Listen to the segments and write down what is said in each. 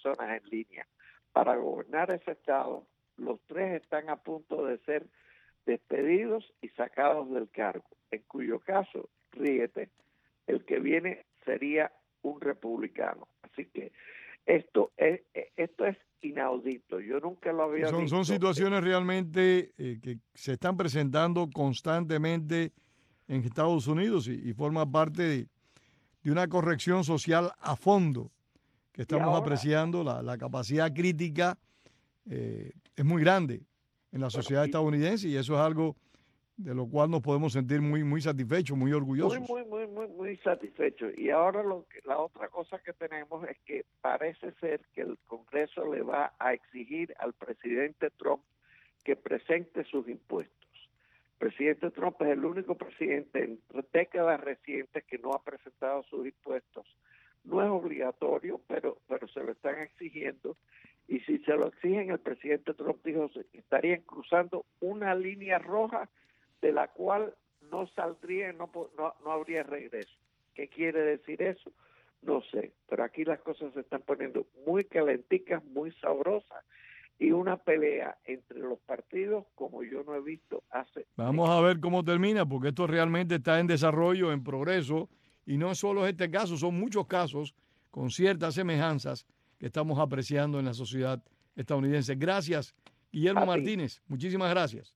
personas en línea para gobernar ese estado, los 3 están a punto de ser despedidos y sacados del cargo, en cuyo caso, ríete, el que viene sería un republicano. Así que esto es inaudito. Yo nunca lo había visto. Son situaciones realmente que se están presentando constantemente en Estados Unidos y forma parte de una corrección social a fondo que estamos apreciando. La capacidad crítica es muy grande en la sociedad estadounidense y eso es algo de lo cual nos podemos sentir muy satisfechos, muy orgullosos. Muy satisfechos. Y ahora la otra cosa que tenemos es que parece ser que el Congreso le va a exigir al presidente Trump que presente sus impuestos. El presidente Trump es el único presidente en décadas recientes que no ha presentado sus impuestos. No es obligatorio, pero se lo están exigiendo. Y si se lo exigen, el presidente Trump dijo que estarían cruzando una línea roja de la cual no saldría, no habría regreso. ¿Qué quiere decir eso? No sé, pero aquí las cosas se están poniendo muy calenticas, muy sabrosas, y una pelea entre los partidos como yo no he visto hace... Vamos a ver cómo termina, porque esto realmente está en desarrollo, en progreso, y no solo este caso, son muchos casos con ciertas semejanzas que estamos apreciando en la sociedad estadounidense. Gracias, Guillermo Martínez. Muchísimas gracias.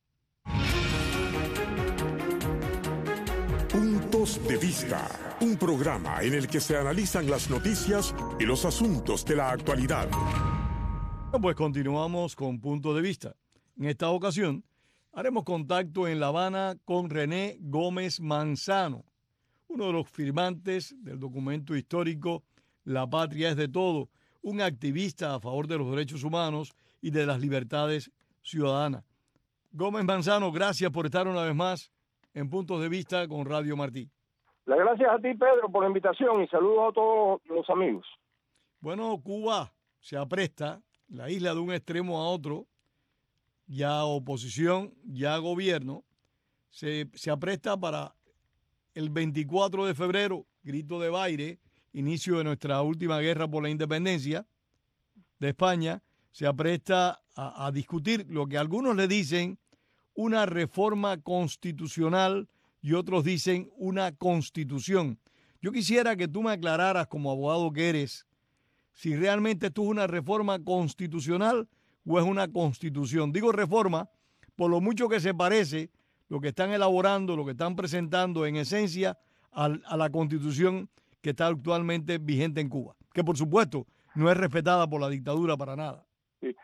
Puntos de Vista, un programa en el que se analizan las noticias y los asuntos de la actualidad. Pues continuamos con Punto de Vista. En esta ocasión haremos contacto en La Habana con René Gómez Manzano, uno de los firmantes del documento histórico La Patria es de Todo, un activista a favor de los derechos humanos y de las libertades ciudadanas. Gómez Manzano, gracias por estar una vez más en Puntos de Vista con Radio Martí. Las gracias a ti, Pedro, por la invitación y saludos a todos los amigos. Bueno, Cuba se apresta, la isla de un extremo a otro, ya oposición, ya gobierno, se apresta para el 24 de febrero, grito de baile, inicio de nuestra última guerra por la independencia de España, se apresta a discutir lo que algunos le dicen una reforma constitucional y otros dicen una constitución. Yo quisiera que tú me aclararas, como abogado que eres, si realmente esto es una reforma constitucional o es una constitución. Digo reforma por lo mucho que se parece lo que están elaborando, lo que están presentando en esencia a la constitución que está actualmente vigente en Cuba, que por supuesto no es respetada por la dictadura para nada. Sí.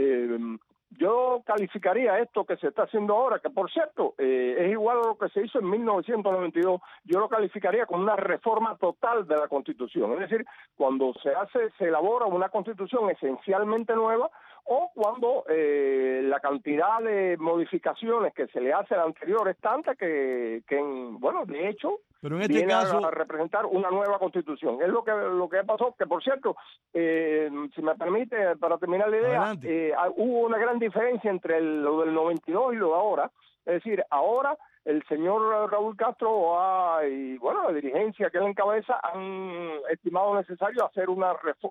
Yo calificaría esto que se está haciendo ahora, que por cierto es igual a lo que se hizo en 1992, yo lo calificaría como una reforma total de la Constitución. Es decir, cuando se elabora una Constitución esencialmente nueva, o cuando la cantidad de modificaciones que se le hace a la anterior es tanta que bueno, de hecho, pero en este viene caso a representar una nueva Constitución. Es lo que pasó, que por cierto, si me permite, para terminar la idea, hubo una gran diferencia entre lo del 92 y lo de ahora. Es decir, ahora el señor Raúl Castro y bueno, la dirigencia que él encabeza han estimado necesario hacer un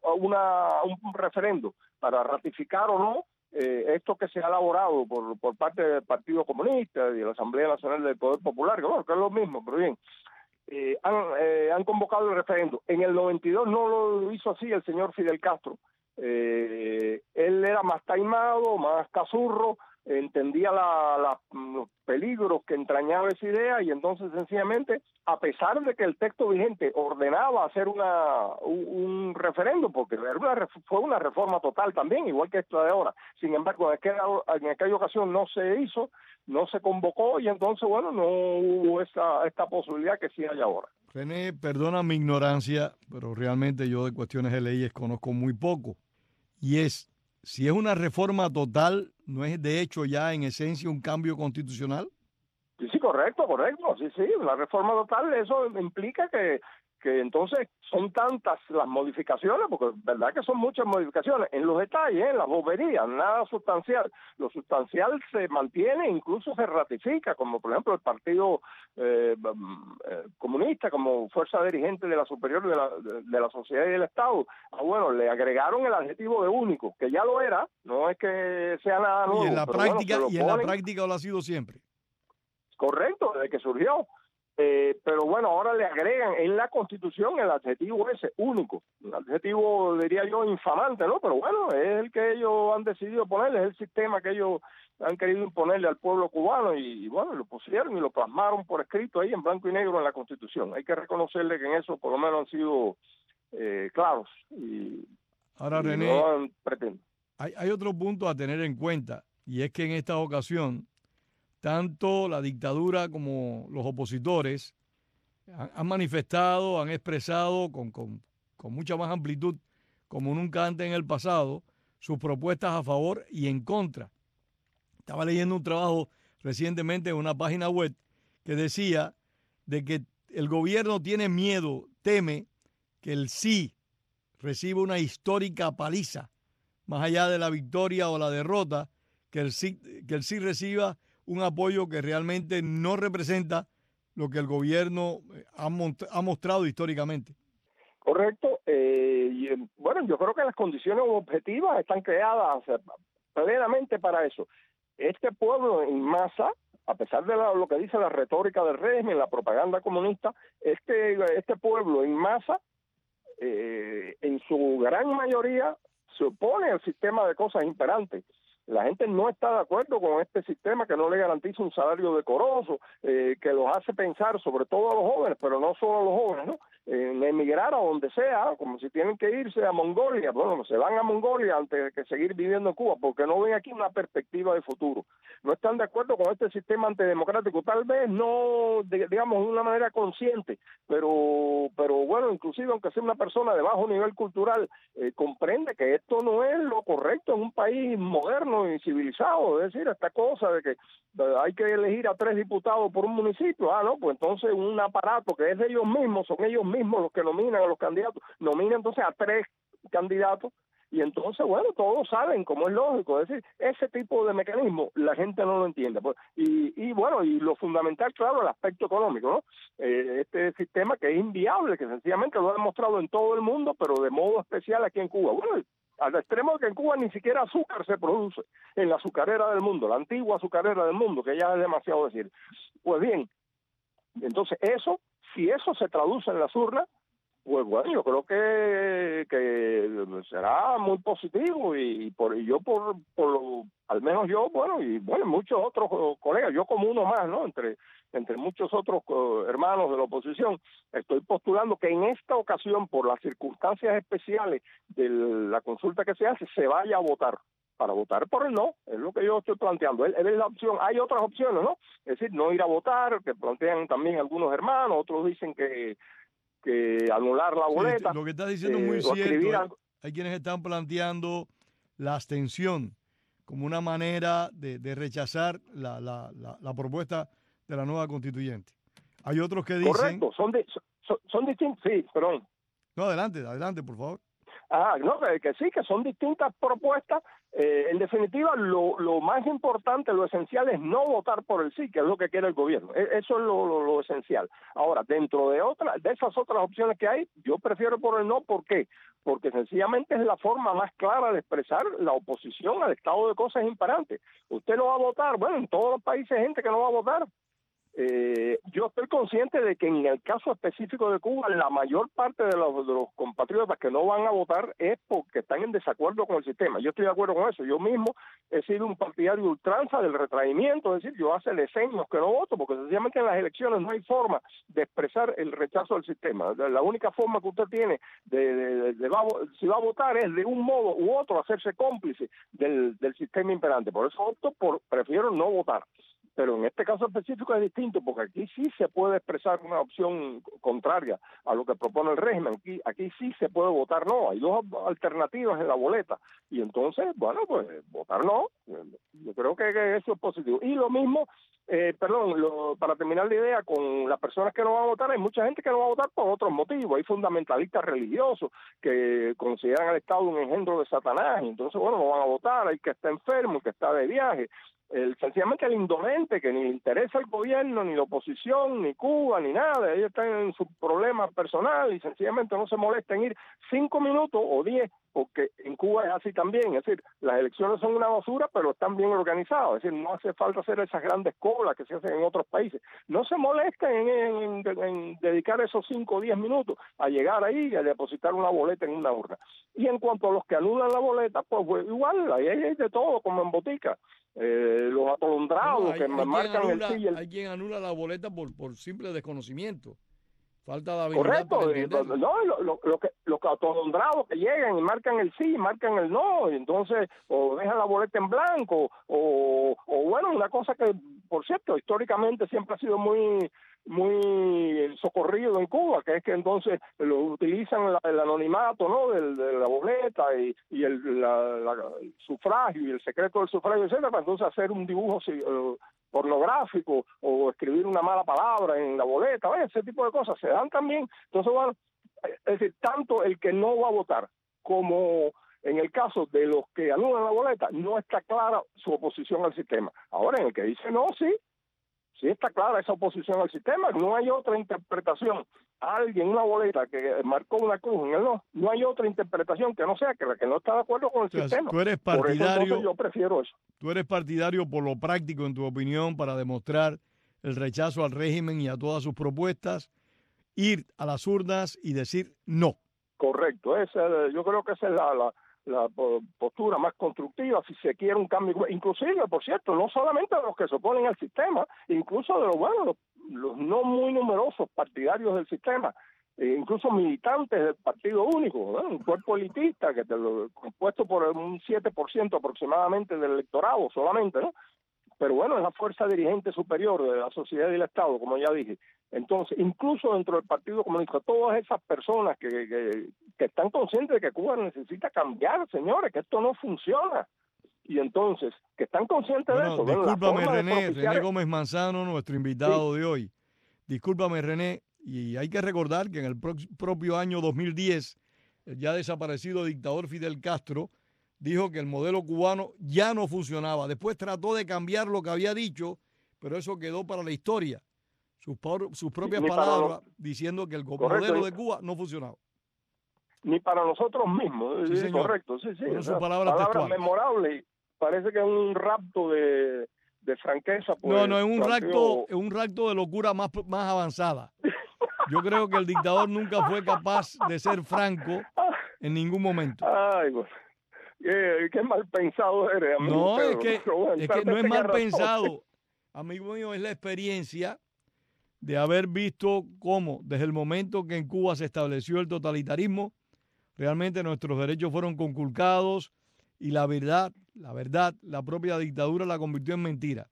referendo para ratificar o no esto que se ha elaborado por parte del Partido Comunista y de la Asamblea Nacional del Poder Popular, que bueno, que es lo mismo, pero bien. Han convocado el referendo. En el 92 no lo hizo así el señor Fidel Castro. Él era más taimado, más cazurro, entendía los peligros que entrañaba esa idea y entonces sencillamente, a pesar de que el texto vigente ordenaba hacer un referendo, porque fue una reforma total también, igual que esta de ahora, sin embargo en aquella ocasión no se hizo, no se convocó y entonces bueno, no hubo esta posibilidad que sí hay ahora. René, perdona mi ignorancia, pero realmente yo de cuestiones de leyes conozco muy poco, y si es una reforma total, ¿no es de hecho ya en esencia un cambio constitucional? Sí, correcto, sí, una reforma total, eso implica que que entonces son tantas las modificaciones, porque es verdad que son muchas modificaciones, en los detalles, en las boberías, nada sustancial. Lo sustancial se mantiene, incluso se ratifica, como por ejemplo el Partido Comunista, como fuerza dirigente de la superior de la sociedad y del Estado. Bueno, le agregaron el adjetivo de único, que ya lo era, no es que sea nada nuevo. Y en la práctica, bueno, en la práctica lo ha sido siempre. Correcto, desde que surgió. Pero bueno, ahora le agregan en la Constitución el adjetivo ese, único. Un adjetivo, diría yo, infamante, ¿no? Pero bueno, es el que ellos han decidido ponerle, es el sistema que ellos han querido imponerle al pueblo cubano y bueno, lo pusieron y lo plasmaron por escrito ahí en blanco y negro en la Constitución. Hay que reconocerle que en eso por lo menos han sido claros. Ahora, René, no hay otro punto a tener en cuenta, y es que en esta ocasión tanto la dictadura como los opositores han manifestado, han expresado con mucha más amplitud, como nunca antes en el pasado, sus propuestas a favor y en contra. Estaba leyendo un trabajo recientemente en una página web que decía de que el gobierno tiene miedo, teme que el sí reciba una histórica paliza, más allá de la victoria o la derrota, que el sí reciba un apoyo que realmente no representa lo que el gobierno ha mostrado históricamente. Correcto. Bueno, yo creo que las condiciones objetivas están creadas plenamente para eso. Este pueblo en masa, a pesar de lo que dice la retórica del régimen, la propaganda comunista, este pueblo en masa, en su gran mayoría, se opone al sistema de cosas imperantes. La gente no está de acuerdo con este sistema que no le garantiza un salario decoroso, que los hace pensar, sobre todo a los jóvenes, pero no solo a los jóvenes, ¿no? En emigrar a donde sea, como si tienen que irse a Mongolia. Bueno, se van a Mongolia antes de que seguir viviendo en Cuba, porque no ven aquí una perspectiva de futuro. No están de acuerdo con este sistema antidemocrático, tal vez no, digamos, de una manera consciente, pero bueno, inclusive aunque sea una persona de bajo nivel cultural, comprende que esto no es lo correcto en un país moderno y civilizado. Es decir, esta cosa de que hay que elegir a 3 diputados por un municipio, no, pues entonces un aparato que es de ellos mismos, son ellos mismos los que nominan a los candidatos, nominan entonces a 3 candidatos, y entonces, bueno, todos saben, como es lógico, es decir, ese tipo de mecanismo la gente no lo entiende. Pues, y bueno, y lo fundamental, claro, el aspecto económico, ¿no? Este sistema que es inviable, que sencillamente lo ha demostrado en todo el mundo, pero de modo especial aquí en Cuba. Bueno, al extremo de que en Cuba ni siquiera azúcar se produce en la azucarera del mundo, la antigua azucarera del mundo, que ya es demasiado decir. Pues bien, entonces si eso se traduce en las urnas, pues bueno, yo creo que será muy positivo al menos yo, bueno, y bueno, muchos otros colegas, yo como uno más, ¿no? Entre muchos otros hermanos de la oposición, estoy postulando que en esta ocasión, por las circunstancias especiales de la consulta que se hace, se vaya a votar. Para votar por el no, es lo que yo estoy planteando. Es la opción. Hay otras opciones, ¿no? Es decir, no ir a votar, que plantean también algunos hermanos, otros dicen que anular la boleta. Sí, lo que estás diciendo es muy cierto. Hay quienes están planteando la abstención como una manera de rechazar la propuesta de la nueva constituyente. Hay otros que dicen... Correcto, son distintos. Sí, perdón. No, adelante, por favor. No, que sí, que son distintas propuestas. En definitiva, lo más importante, lo esencial es no votar por el sí, que es lo que quiere el gobierno. Eso es lo esencial. Ahora, dentro de esas otras opciones que hay, yo prefiero por el no. ¿Por qué? Porque sencillamente es la forma más clara de expresar la oposición al estado de cosas imperantes. Usted no va a votar. Bueno, en todos los países hay gente que no va a votar. Yo estoy consciente de que en el caso específico de Cuba, la mayor parte de los compatriotas que no van a votar es porque están en desacuerdo con el sistema. Yo estoy de acuerdo con eso. Yo mismo he sido un partidario ultranza del retraimiento, es decir, yo hace decenios que no voto, porque sencillamente en las elecciones no hay forma de expresar el rechazo al sistema. La única forma que usted tiene si va a votar es de un modo u otro hacerse cómplice del sistema imperante. Por eso prefiero no votar. Pero en este caso específico es distinto, porque aquí sí se puede expresar una opción contraria a lo que propone el régimen. Aquí sí se puede votar no. Hay 2 alternativas en la boleta. Y entonces, bueno, pues votar no. Yo creo que eso es positivo. Y lo mismo para terminar la idea, con las personas que no van a votar, hay mucha gente que no va a votar por otros motivos. Hay fundamentalistas religiosos que consideran al Estado un engendro de Satanás, y entonces, bueno, no van a votar. Hay que está enfermo, que está de viaje. Sencillamente el indolente, que ni le interesa el gobierno, ni la oposición, ni Cuba, ni nada. Ellos están en su problema personal y sencillamente no se molesta en ir 5 minutos o 10, porque en Cuba es así también. Es decir, las elecciones son una basura, pero están bien organizadas. Es decir, no hace falta hacer esas grandes colas que se hacen en otros países. No se molesten en dedicar esos 5 o 10 minutos a llegar ahí y a depositar una boleta en una urna. Y en cuanto a los que anulan la boleta, pues igual, ahí hay de todo, como en botica. Los atolondrados que marcan el sí y el... Hay quien anula la boleta por simple desconocimiento. Falta de habilidad. Correcto, los atolondrados que llegan y marcan el sí, marcan el no, y entonces o dejan la boleta en blanco, o bueno, una cosa que, por cierto, históricamente siempre ha sido muy socorrido en Cuba, que es que entonces lo utilizan el anonimato, ¿no?, de la boleta y el sufragio y el secreto del sufragio, etcétera, para entonces hacer un dibujo pornográfico o escribir una mala palabra en la boleta. Ese tipo de cosas se dan también. Entonces, bueno, es decir, tanto el que no va a votar como en el caso de los que anulan la boleta, no está clara su oposición al sistema. Ahora, en el que dice no, sí está clara esa oposición al sistema. No hay otra interpretación. Alguien, una boleta que marcó una cruz en el no hay otra interpretación que no sea que la que no está de acuerdo con el sistema. Tú eres partidario, por eso, entonces, yo prefiero eso. Tú eres partidario por lo práctico, en tu opinión, para demostrar el rechazo al régimen y a todas sus propuestas, ir a las urnas y decir no. Correcto. Yo creo que esa es la postura más constructiva si se quiere un cambio, inclusive, por cierto, no solamente de los que se oponen al sistema, incluso de los no muy numerosos partidarios del sistema, incluso militantes del Partido Único, ¿no?, un cuerpo elitista compuesto por un 7% aproximadamente del electorado solamente, ¿no? Pero bueno, es la fuerza dirigente superior de la sociedad y del Estado, como ya dije. Entonces, incluso dentro del Partido Comunista, todas esas personas que están conscientes de que Cuba necesita cambiar, señores, que esto no funciona. Y entonces, que están conscientes de eso. Discúlpame, René Gómez Manzano, nuestro invitado de hoy. Discúlpame, René, y hay que recordar que en el propio año 2010, el ya desaparecido dictador Fidel Castro dijo que el modelo cubano ya no funcionaba. Después trató de cambiar lo que había dicho, pero eso quedó para la historia. Sus propias palabras diciendo que el modelo de Cuba no funcionaba. Ni para nosotros mismos. Sí, señor. Correcto, sí. Sus palabras memorables. Parece que es un rapto de franqueza. Pues, no, es un rapto de locura más avanzada. Yo creo que el dictador nunca fue capaz de ser franco en ningún momento. Ay, bueno. Qué mal pensado eres, amigo. No, es que no es mal pensado, amigo mío, es la experiencia de haber visto cómo desde el momento que en Cuba se estableció el totalitarismo, realmente nuestros derechos fueron conculcados y la verdad, la propia dictadura la convirtió en mentira.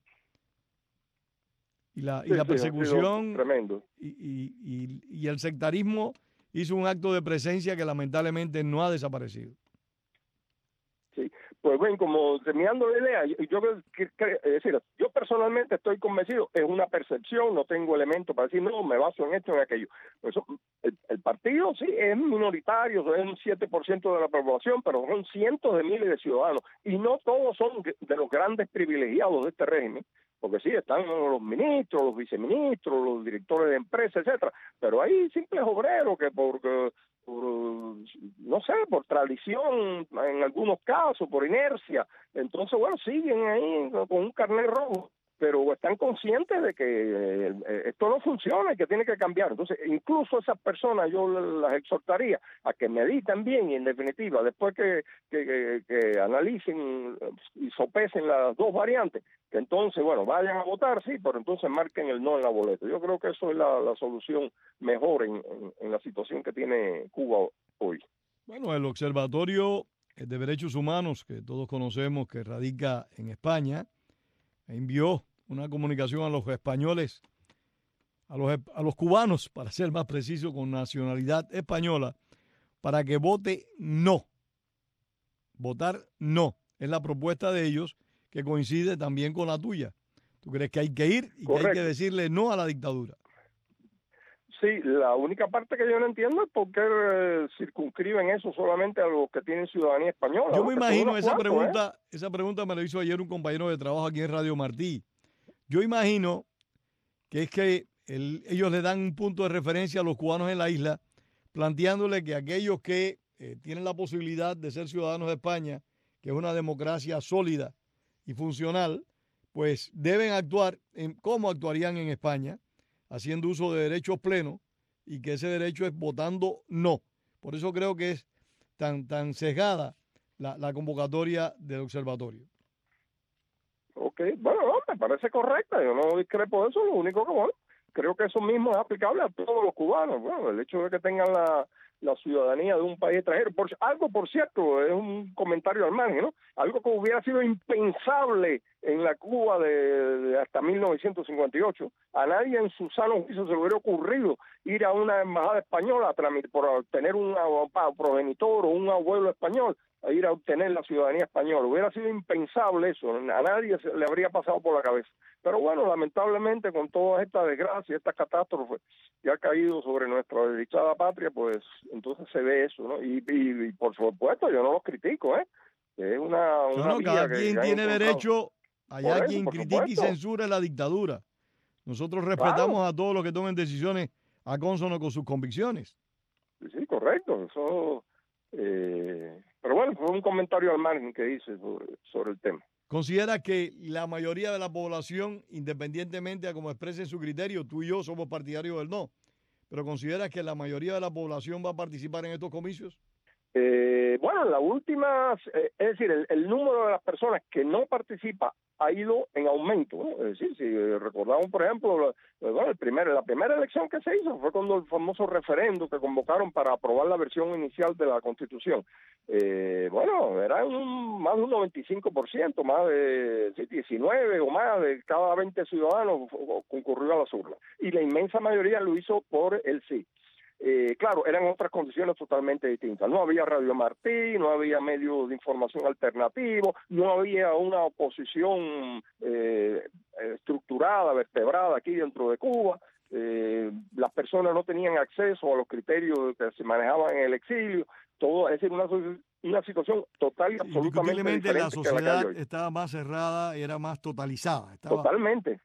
Y la persecución tremendo. Y el sectarismo hizo un acto de presencia que lamentablemente no ha desaparecido. Sí, pues bueno, como terminando la idea, yo personalmente estoy convencido, es una percepción, no tengo elementos para decir, no, me baso en esto, en aquello. Eso, el partido sí es minoritario, es un 7% de la población, pero son cientos de miles de ciudadanos, y no todos son de los grandes privilegiados de este régimen, porque sí, están los ministros, los viceministros, los directores de empresas, etcétera, pero hay simples obreros que por tradición, en algunos casos, por inercia, entonces, bueno, siguen ahí con un carnet rojo, pero están conscientes de que esto no funciona y que tiene que cambiar. Entonces, incluso esas personas yo las exhortaría a que mediten bien y, en definitiva, después que analicen y sopesen las dos variantes, que entonces, bueno, vayan a votar, sí, pero entonces marquen el no en la boleta. Yo creo que eso es la solución mejor en la situación que tiene Cuba hoy. Bueno, el Observatorio de Derechos Humanos, que todos conocemos, que radica en España, envió una comunicación a los españoles, a los cubanos, para ser más preciso, con nacionalidad española, para que vote no. Votar no es la propuesta de ellos, que coincide también con la tuya. ¿Tú crees que hay que ir y Correcto. que hay que decirle no a la dictadura? Sí, la única parte que yo no entiendo es por qué circunscriben eso solamente a los que tienen ciudadanía española. Yo ¿no? me Que son imagino unos esa cuantos, pregunta me la hizo ayer un compañero de trabajo aquí en Radio Martí. Yo imagino que es que ellos le dan un punto de referencia a los cubanos en la isla, planteándole que aquellos que tienen la posibilidad de ser ciudadanos de España, que es una democracia sólida y funcional, pues deben actuar como actuarían en España, haciendo uso de derechos plenos, y que ese derecho es votando no. Por eso creo que es tan sesgada la convocatoria del observatorio. Ok, bueno, no, me parece correcta, yo no discrepo de eso, lo único que, bueno, creo que eso mismo es aplicable a todos los cubanos. Bueno, el hecho de que tengan la ciudadanía de un país extranjero, por cierto, es un comentario al margen, ¿no? Algo que hubiera sido impensable en la Cuba de hasta 1958, a nadie en su sano juicio se le hubiera ocurrido ir a una embajada española por obtener un progenitor o un abuelo español, a ir a obtener la ciudadanía española. Hubiera sido impensable eso, a nadie le habría pasado por la cabeza. Pero bueno, lamentablemente con todas estas desgracias, estas catástrofes que ha caído sobre nuestra desdichada patria, pues entonces se ve eso, ¿no? Y por supuesto yo no los critico, ¿eh? Es una No, vía cada que quien han tiene encontrado. derecho, allá Por eso, quien por critique y supuesto. censura la dictadura. Nosotros respetamos a todos los que tomen decisiones a consono con sus convicciones. Sí, correcto. Eso, pero bueno, fue un comentario al margen que hice sobre el tema. ¿Considera que la mayoría de la población, independientemente de cómo expresen su criterio, tú y yo somos partidarios del no, pero considera que la mayoría de la población va a participar en estos comicios? Bueno, en la última, es decir, el número de las personas que no participa ha ido en aumento, ¿no? Es decir, si recordamos, por ejemplo, la primera elección que se hizo fue cuando el famoso referendo que convocaron para aprobar la versión inicial de la Constitución. Bueno, era más de un 95%, más de 19 o más de cada 20 ciudadanos concurrió a las urnas. Y la inmensa mayoría lo hizo por el sí. Claro, eran otras condiciones totalmente distintas. No había Radio Martí, no había medios de información alternativos, no había una oposición estructurada, vertebrada aquí dentro de Cuba. Las personas no tenían acceso a los criterios que se manejaban en el exilio. Todo, es decir, una situación total y absolutamente diferente. La sociedad estaba más cerrada, era más totalizada. Totalmente.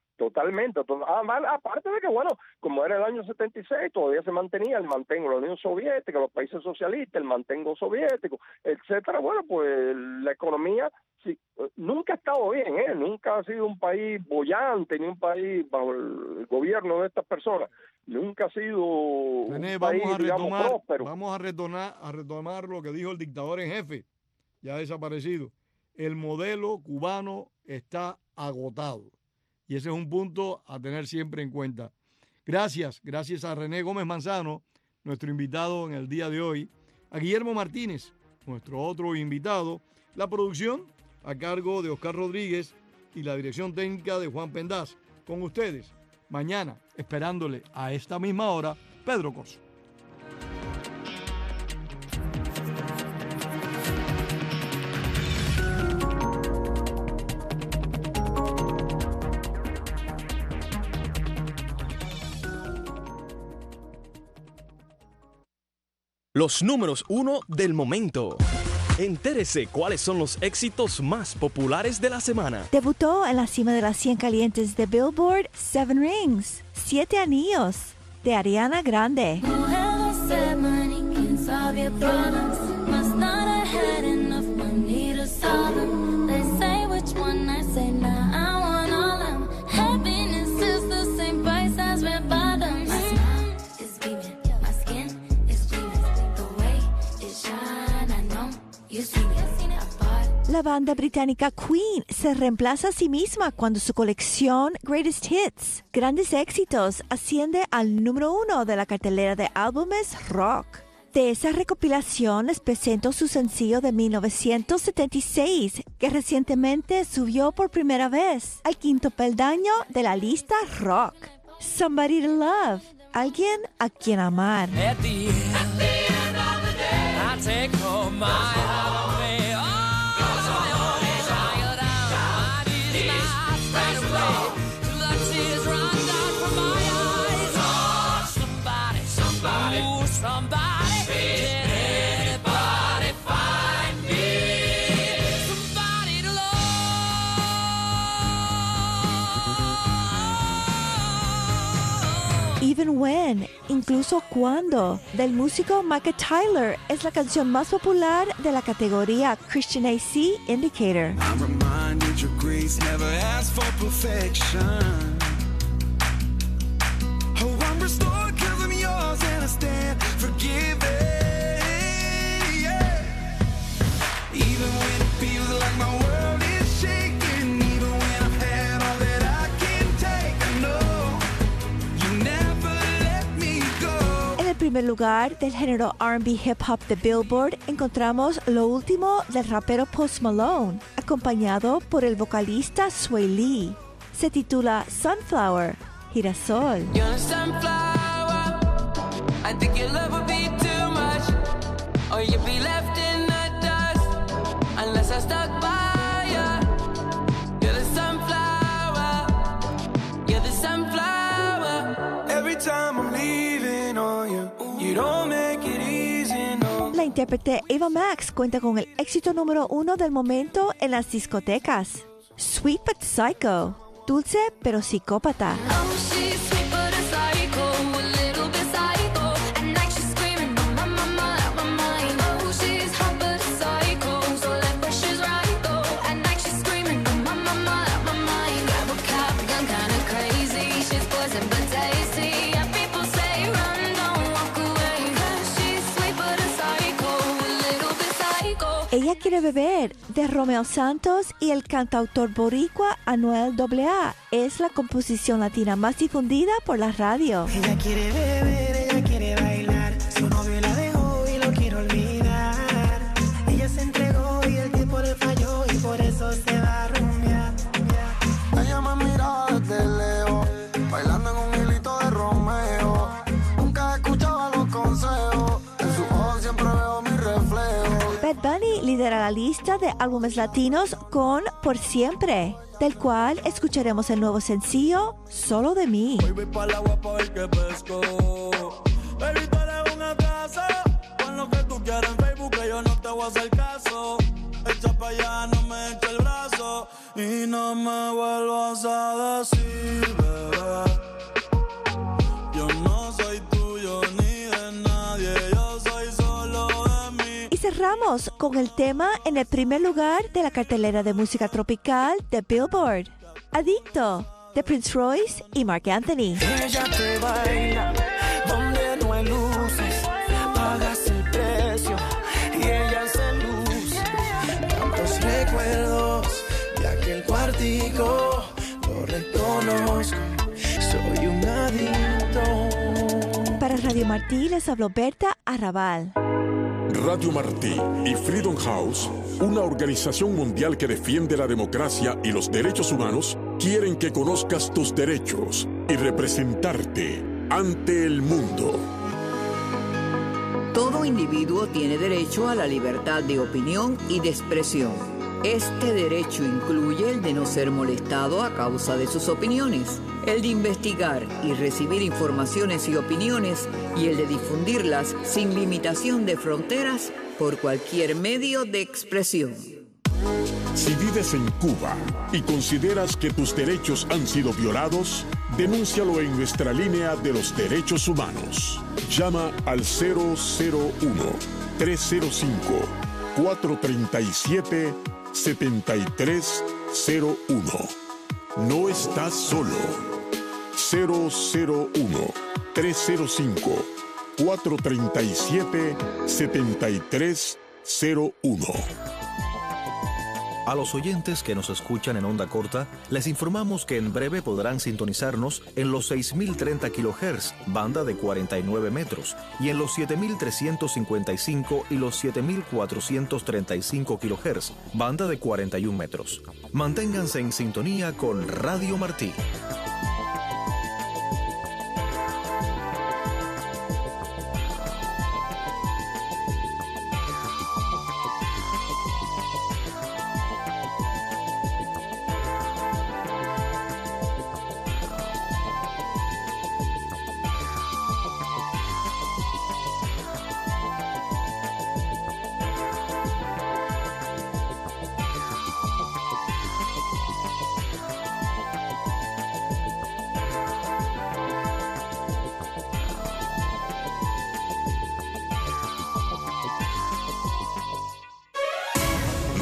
Aparte de que, bueno, como era el año 76, todavía se mantenía el mantengo de la Unión Soviética, los países socialistas, el mantengo soviético, etcétera. Bueno, pues la economía sí, nunca ha estado bien, nunca ha sido un país boyante, ni un país bajo el gobierno de estas personas. Nunca ha sido René, un país, digamos, próspero. Vamos a retomar lo que dijo el dictador en jefe, ya desaparecido. El modelo cubano está agotado. Y ese es un punto a tener siempre en cuenta. Gracias a René Gómez Manzano, nuestro invitado en el día de hoy, a Guillermo Martínez, nuestro otro invitado, la producción a cargo de Oscar Rodríguez y la dirección técnica de Juan Pendaz. Con ustedes, mañana, esperándole a esta misma hora, Pedro Coso. Los números 1 del momento. Entérese cuáles son los éxitos más populares de la semana. Debutó en la cima de las 100 calientes de Billboard, Seven Rings, 7 anillos, de Ariana Grande. La banda británica Queen se reemplaza a sí misma cuando su colección Greatest Hits, Grandes Éxitos, asciende al número 1 de la cartelera de álbumes rock. De esa recopilación les presento su sencillo de 1976, que recientemente subió por primera vez al 5º peldaño de la lista rock. Somebody to Love, alguien a quien amar. At the end of the day, I take home my heart away. Oh, I got down, I need my straight away. bien, incluso cuando, del músico Michael Tyler, es la canción más popular de la categoría Christian AC Indicator. I'm reminded your grace never asked for perfection. Oh, I'm restored 'cause I'm yours and I stand forgiven. Yeah. Even when it feels like my world is shaking, even when I've had all that I can take, I know you never let me go. En el primer lugar del género R&B Hip Hop de Billboard encontramos lo último del rapero Post Malone, acompañado por el vocalista Sway Lee. Se titula Sunflower, Girasol. You're a sunflower. I think your love would be too much, or you'd be left in the dust unless I stuck by ya. You're the sunflower. You're the sunflower. Every time I'm leaving on you, you don't make it easy, no. La intérprete Ava Max cuenta con el éxito número 1 del momento en las discotecas. Sweet but Psycho, dulce pero psicópata. Oh, she's sweet but a psycho, a little bit psycho. At night she's screaming, my mama, out my mind. Oh, she's hot but a psycho, so left but she's right though. At night she's screaming, my mama, out my mind. Grab a cop, gun kinda crazy. She's poison but tasty. Yeah, people say run, don't walk away. 'Cause she's sweet but a psycho, a little bit psycho. Ella quiere beber, de Romeo Santos y el cantautor boricua Anuel AA. Es la composición latina más difundida por la radio. Ella quiere beber, ella quiere bailar. Su novio la dejó y lo quiere olvidar. Ella se entregó y el tiempo le falló y por eso se va a rumbear. Ella me miraba desde lejos, bailando en un hilito de Romeo. Nunca escuchaba los consejos, en sus ojos siempre veo mi reflejo. Bad Bunny lidera la lista de álbumes latinos con Por Siempre, del cual escucharemos el nuevo sencillo Solo de mí. Hoy voy para el agua para ver qué pesco. Baby, tú eres un atraso. Pon lo que tú quieras en Facebook que yo no te voy a hacer caso. Echa pa' allá, no me eche el brazo. Y no me vuelvas a decir, bebé. Yo no soy tuyo ni de nadie. Yo soy solo de mí. Y cerramos con el tema en el primer lugar de la cartelera de música tropical de Billboard, Adicto, de Prince Royce y Marc Anthony. Ella te baila donde no hay luces, pagas el precio y ella se luce. Tantos recuerdos de aquel cuartico, lo reconozco, soy un adicto. Para Radio Martí les habló Berta Arrabal. Radio Martí y Freedom House, una organización mundial que defiende la democracia y los derechos humanos, quieren que conozcas tus derechos y representarte ante el mundo. Todo individuo tiene derecho a la libertad de opinión y de expresión. Este derecho incluye el de no ser molestado a causa de sus opiniones, el de investigar y recibir informaciones y opiniones, y el de difundirlas sin limitación de fronteras por cualquier medio de expresión. Si vives en Cuba y consideras que tus derechos han sido violados, denúncialo en nuestra línea de los derechos humanos. Llama al 001-305-437-7301. No estás solo. 001-305-437-7301. A los oyentes que nos escuchan en onda corta, les informamos que en breve podrán sintonizarnos en los 6.030 kHz, banda de 49 metros, y en los 7.355 y los 7.435 kHz, banda de 41 metros. Manténganse en sintonía con Radio Martí.